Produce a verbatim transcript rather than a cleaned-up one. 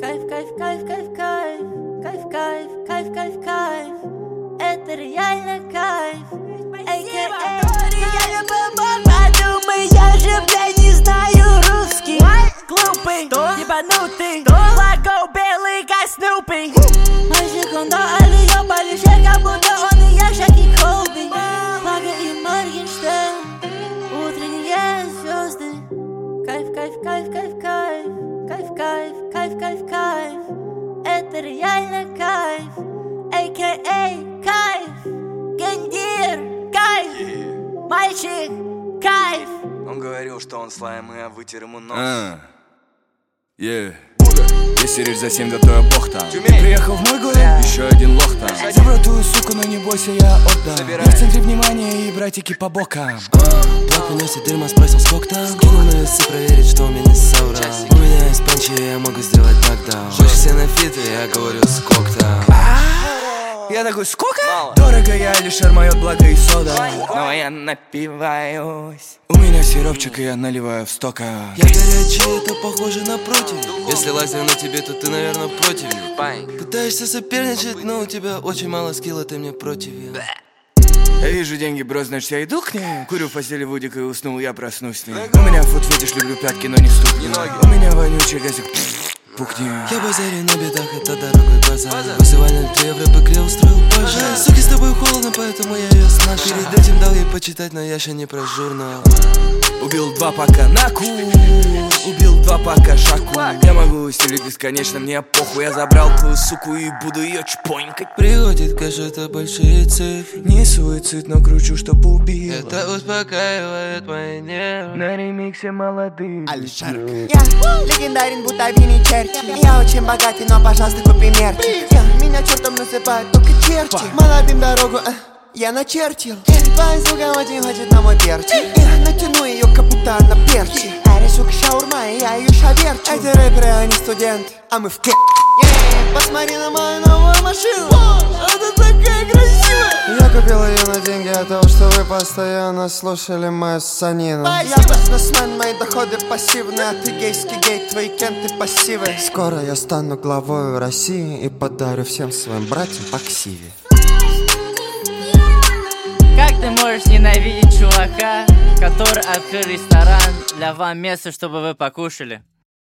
Кайф, кайф, кайф, кайф, кайф. Кайф, кайф, кайф, кайф, кайф. Это реально кайф. эй кей эй, я любой бог. Подумай, я же, блядь, не знаю русский. Глупый, ебанутый, флаго белый, как Снупи. Мальчик, он до Алия, полежит, как будто он и я, Шаки Колби. Флага и Моргенштерн, утренние звезды. Кайф, кайф, кайф, кайф, кайф. Кайф, кайф, кайф, кайф, кайф. Это реально кайф. эй кей эй, кайф. Гендир, кайф. Yeah. Мальчик, кайф. Он говорил, что он слайм, и я вытер ему нос. А, yeah. Если речь за семь, да то я бог там. Ты приехал в мой город, yeah. Еще один лох там. Забрал твою суку, но не бойся, я отдам. Забирай. Я в центре внимания и братики по бокам. Блок приносит дыма, спросил сколько там. Скинул на весы проверить, что он меня соврал. У меня есть панчи, я могу сделать нокдаун. Хочешь все на фиты, я говорю сколько там. Я такой, сколько? Мало. Дорого, я лишь моет благо и сода. Но я напиваюсь. У меня сиропчик, и я наливаю в стока. Я горячий, это похоже на против. Если лазер на тебе, то ты, наверное, против. Пытаешься соперничать, но у тебя очень мало скилла, ты мне против. Я вижу деньги, бро, значит я иду к ней. Курю в постели Вудик и уснул, я проснусь с ней. У меня фут фетиш, люблю пятки, но не ступни. У меня вонючий газик, пукни. Я базарю на бедах, это дорогой базар. Вызывали три в рэп-игре, устроил пожар. Суки, с тобой холодно, поэтому я ее снак. Перед этим дал ей почитать, но я еще не про журнал. Убил два пака наку, убил два пака шаку. Я могу стелить бесконечно, мне похуй. Я забрал твою суку и буду ее чпонькать. Приходит кэш, это большие цифры. Не суицид, но кручу, чтоб убил. Это успокаивает мои нервы. На ремиксе молодых. Алишер. Я легендарен, будто Винни Черчилль. Я очень богатый, но, пожалуйста, купи мерч. Я, меня чертом насыпают только черти. Молодым дорогу, э, я начертил. Твоя сука очень хочет на мой перчик. Я натяну ее, как будто она перчи. Ари, сука, шаурма, и я ее шаверчу. Эти рэперы, они студенты, а мы в ке. Посмотри на мою новую машину. Она такая красивая. Я купил ее на деньги от того, что вы постоянно слушали мою санину. Я бизнесмен, мои доходы пассивные. А ты гейский гей, твои кенты пассивы. Скоро я стану главой России и подарю всем своим братьям по ксиве. Как ты можешь ненавидеть чувака, который открыл ресторан для вам место, чтобы вы покушали?